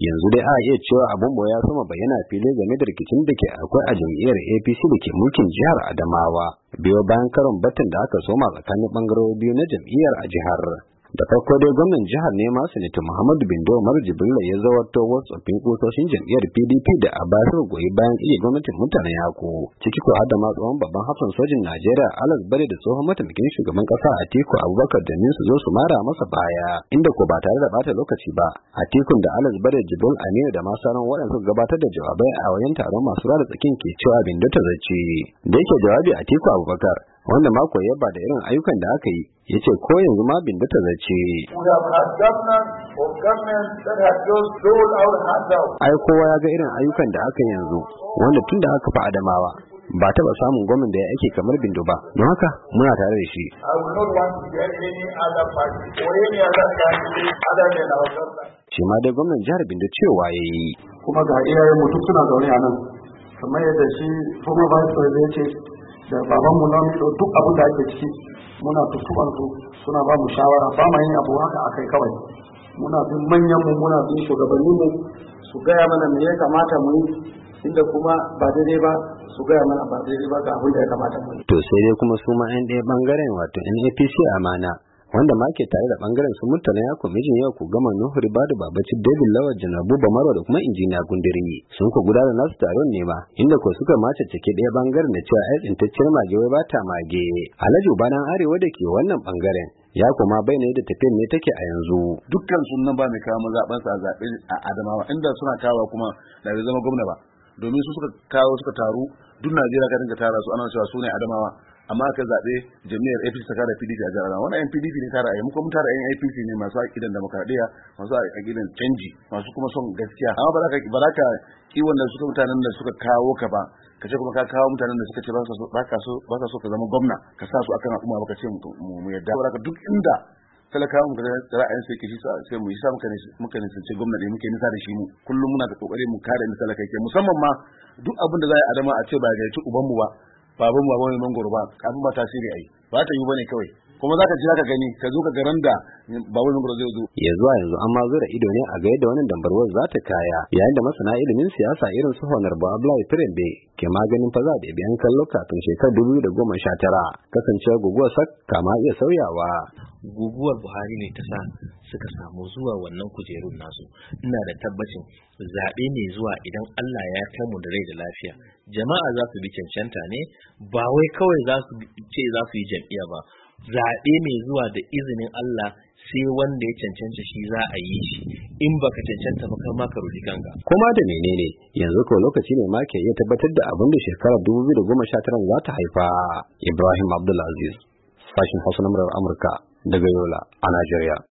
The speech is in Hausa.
yanzu dai a iya cewa abun ya sama bayyana fili game da rikicin da ke akwai a jam'iyyar APC da ke mulkin jihar Adamawa biyo bayan karon batun da aka soma tsakanin bangarori biyu na jam'iyyar a jihar. Da farko dai gwamnan jihar ne ma Sanata Muhammadu Bindo Umar Jibrilla ya zawarto wasu tsoffin kusoshin jam'iyyar PDP da a bayar goyi bayan iya gwamnatin mutanen Yako, ciki ko har da ma tsohon babban hafsan sojin Najeriya Alex Bade da tsohon mataimakin shugaban kasa Atiku Abubakar domin su zo su mara masa baya, inda ko ba tare da bata lokaci ba Atikun da Alex Bade Jibril Aminu da ma sauran waɗanda suka gabatar da jawabai a wajen taron masu rada tsakin ke cewa Bindo ta zace. Da yake jawabi Atiku Abubakar wanda mako ya ba da irin ayyukan da aka yi ya ce ko yanzu ma Bindo ta zace. Ai kowa ya ga irin ayyukan da aka yanzu wanda tun da aka fa Adamawa ba taɓa samun gwamnan da ya ake kamar Bindo ba, don haka muna tare da shi. Shi ma dai gwamnan jihar Bindo cewa ya yi. Kuma ga iyayen mu duk suna zaune a nan, kamar yadda shi former vice president ce da babanmu na duk abin da ake ciki muna tuttuban su suna ba mu shawara, ba ma yin abu haka akai kawai. Muna bin manyan mu, muna bin shugabannin mu su gaya mana me ya kamata mu yi, inda kuma ba daidai ba su gaya mana ba daidai ba ga abin da ya kamata mu yi. To sai dai kuma su ma yan ɗaya bangaren wato NAPC Amana wanda ma ke tare da bangaren su Murtala Yako mijin yau ku gama Nuhu Ribadu Babaci David Lawal Janabu Bamarwa da kuma injiniya Gundiri sun ku gudanar nasu taron ne ma inda ko suka mace cike ɗaya bangaren da cewa ai tsintacciyar mage wai ba ta mage. Alhaji Ubanan Arewa da ke wannan bangaren ya kuma bayyana da tafiyar ne take a yanzu. Dukkan sunan ba mai kawo mazaɓansa a zaɓe a Adamawa inda suna kawo kuma da zai zama gwamna ba, domin su suka kawo suka taru duk Najeriya ka dinga tara su ana cewa su ne Adamawa, amma aka zaɓe jami'ar APC ta kara PDP a jihar Adamawa. Wannan yan PDP ne tara ayi, muka mun tara yan APC ne masu aƙidan demokradiyya, masu aƙidan canji, masu kuma son gaskiya. Amma ba za ka kiwon da suka mutanen da suka kawo ka ba, ka ce kuma ka kawo mutanen da suka ce ba ka so ka zama gwamna ka sa su akan al'umma ba ka ce mu yadda. Saboda duk inda talakawa mu da ra'ayin sai kishi sai mu yi sa muka nisance gwamnati muke nisa da shi mu kullum muna da kokari mu kare ni talaka ke musamman ma duk abin da za a Adama a ce ba ga ci uban mu ba baban mu ba mai mangoro ba abin ba tasiri ai ba ta yi bane kawai, kuma zaka jira ka gani ka zo ka garan da baban mangoro zai zo. Yanzu an ma zo da ido ne a ga yadda wannan dambarwar za ta kaya, yayin da masana ilimin siyasa irin su Honorable Abdullahi Firembe ke maganin fa za da biyan kallo kafin shekarar 2019 kasancewa guguwar sak kama iya sauyawa. Guguwar Buhari ne ta sa suka samu zuwa wannan kujerun nasu. Ina da tabbacin zaɓe ne zuwa idan Allah ya kai mu da rai da lafiya, jama'a za su bi cancanta ne, ba wai kawai za su ce za su yi jam'iyya ba. Zaɓe mai zuwa da izinin Allah sai wanda ya cancanta shi za a yi shi, in baka cancanta ba kar ma ka rudi kanka. Kuma da menene yanzu ko lokaci ne ma ke iya tabbatar da abin da shekarar 2019 za ta haifa. Ibrahim Abdulaziz, sashin Hausa na Amurka daga Yola a Najeriya.